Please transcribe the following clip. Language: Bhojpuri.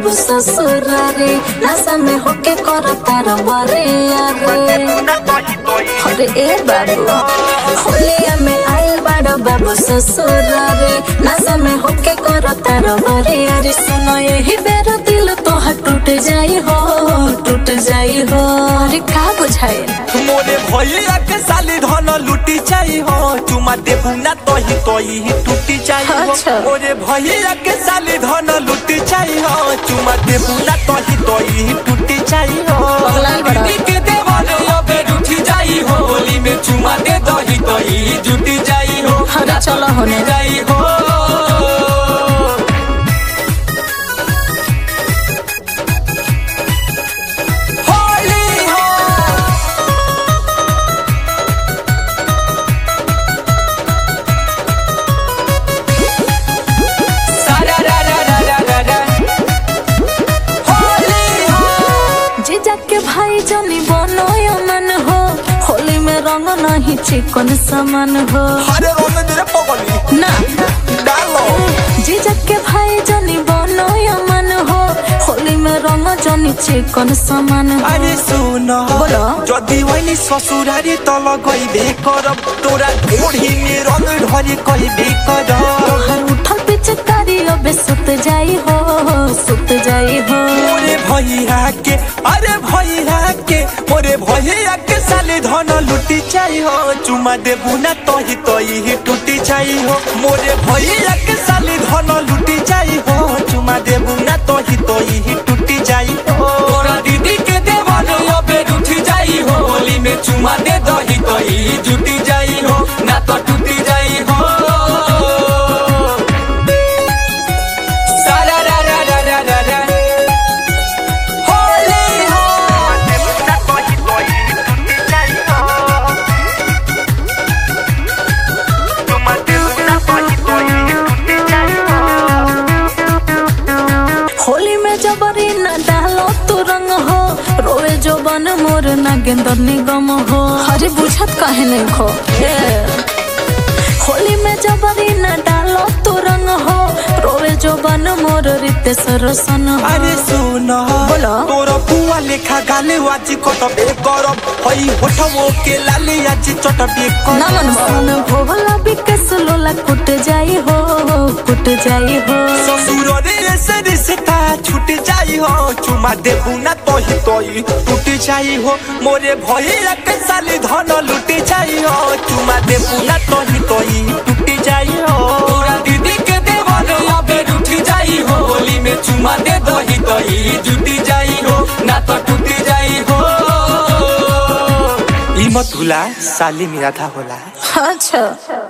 बाबू ससुरारी नशा में होके करता बरियारी। अरे ए बाबू होलिया में आइल बाड़ो बाबू ससुरारी नशा में होके करता बरियारी। सुनो यही बेर दिल तोहर टूट जाई हो टूट जाई हो। अरे का बुझाए मोरे भैया के साली धन लुटी जाई हो चुमा देबू ना तोही टूटी जाई हो। अच्छा। मोरे भैया के साली धन लुटी जाई हो चुमा देबू ना तोही टूटी जाई हो। पगलाल बड़ा। दीदी के देवाले अबे उठी जाई हो होली में चुमा दे तोही जुटी जाई हो। अरे चलो होने जाई हो। के भाई जनी बनो मन हो होली में रंग नहीं चिकन समान हो। अरे रंग तेरे पगली ना डालो जीजा के भाई जनी बनो मन हो होली में रंग जनी चिकन समान हो। अरे सुनो बोलो जदि वही ससुरारी तल गईबे करब तोरा ओढ़ी में रंग ढरी कईबे करब। तोहर उठल पिचकारी अबे सुत जाई हो सुत जाई हो। मोरे भैया के अरे भैया के मोरे भैया के साले धन लुटी जाई हो चुमा देबू ना तोही टूटी जाई हो। मोरे भैया के साले धन लुटी जाई हो चुमा देबू ना तोही टूटी जाई हो। तोरा दीदी के देवाले अबे उठी जाई हो होली में चुमा दे तोही जुटी जाई हो ना तो टूटी जाई हो। होली में जबरी न डालो तू रंग हो रोए जो बन मोर नागेंद्र निगम हो। अरे बुझत काहे नहीं खो होली में जबरी न डालो तू रंग हो रोए जो बन मोर रितेश रोशन हो। अरे सुनो बोलो तोरा बुआ लेखा गाले वाजी कटबे करब हई होठवो के लाले आजी चटबे करब। ना मन सुन भोला बिकस लोला कुट जाई हो कुट जाई हो। ससुर रे से रिश्ता छूट जाई हो चुमा देबू ना तोही टूट जाई हो। मोरे भैया के साली धन लुट जाई हो चुमा देबू ना तोही टूट जाई हो। तोरा दीदी के देवाले अबे उठी जाई हो होली में चुमा दे तोही जुटी जाई हो ना तो टूटी जाई हो। ई मत भुला साली मेरा था होला। अच्छा